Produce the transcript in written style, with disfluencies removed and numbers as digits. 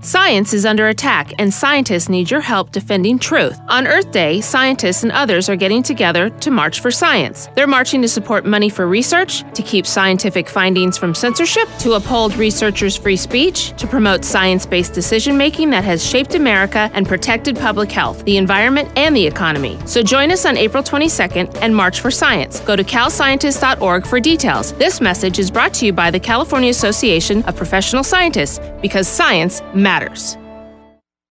Science is under attack, and scientists need your help defending truth. On Earth Day, scientists and others are getting together to march for science. They're marching to support money for research, to keep scientific findings from censorship, to uphold researchers' free speech, to promote science-based decision-making that has shaped America and protected public health, the environment, and the economy. So join us on April 22nd and march for science. Go to calscientist.org for details. This message is brought to you by the California Association of Professional Scientists, because science matters.